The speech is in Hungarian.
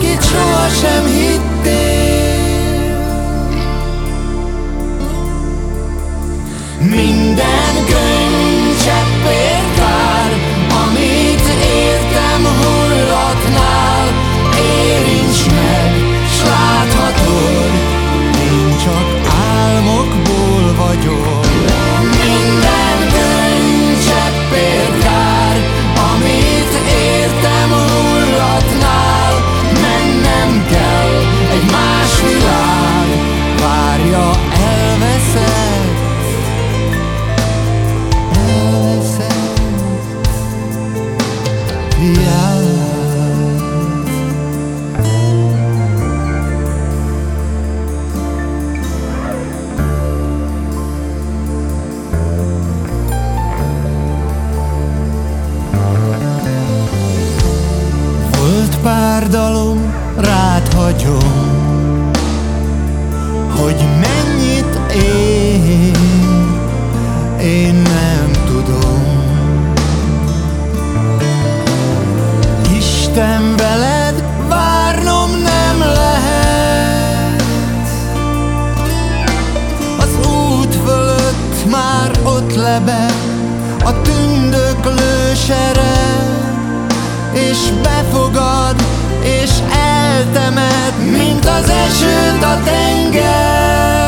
akit sohasem hittél. Minden könycseppért kár, amit értem hullatnál. Érints meg, s láthatod, én csak álmokból vagyok. Minden könycseppért kár, amit értem hullatnál. Mennem kell, egy más világ várja, elveszett. Volt pár dalom, rád hagyom, hogy mennyit ér, én nem tudom. Isten, veled várnom nem lehet. Az út fölött már ott lebeg a tündöklő sereg, és befogad és eltemet, mint az esőt a tenger.